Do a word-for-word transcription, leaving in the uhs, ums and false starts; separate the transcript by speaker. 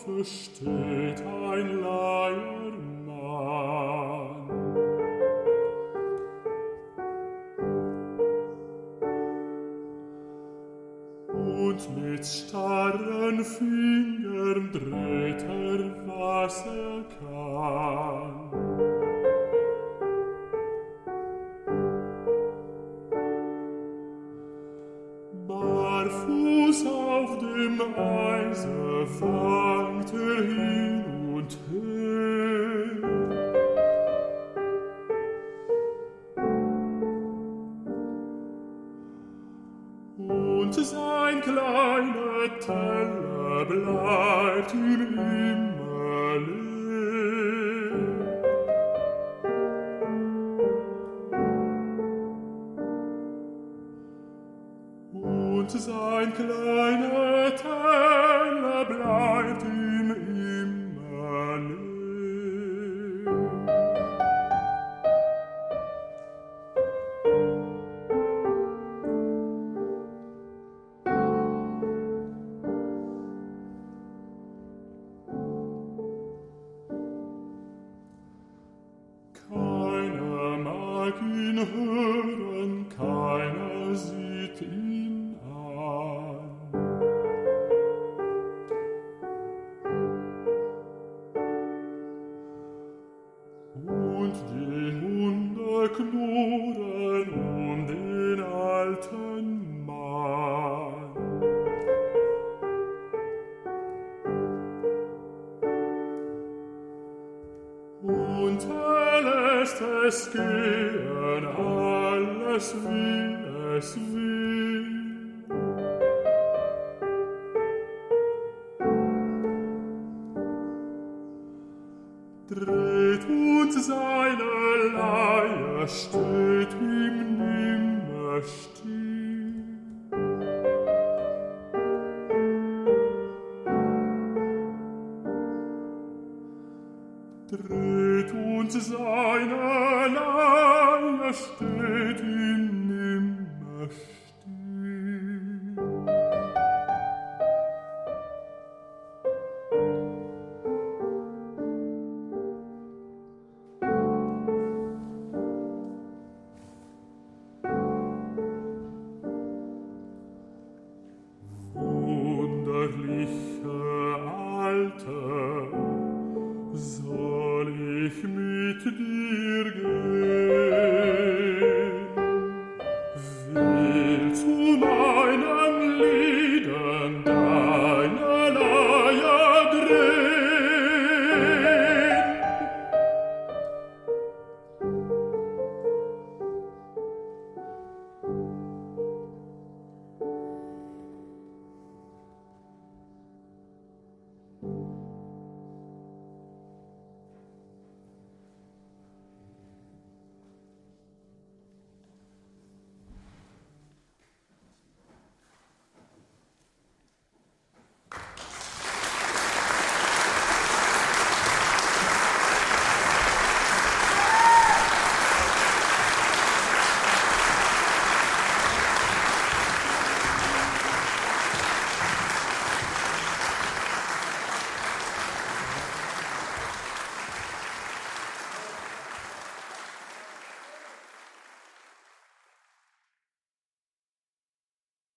Speaker 1: Hofe steht ein Leiermann. Und mit starren Fingern dreht er, was er kann. Barfuß auf dem Eise wankt er hin und her. Und sein kleiner Teller bleibt ihm immer leer. Und sein kleiner Teller bleibt ihm immer leer. Keiner mag ihn hören, keiner sieht ihn an. Und die Hunde knurren um den alten Mann. Und er lässt es gehen, alles wie es will. Dreht und seine Leier steht ihm nimmer still. Dreht und seine Leier steht ihm nimmer still.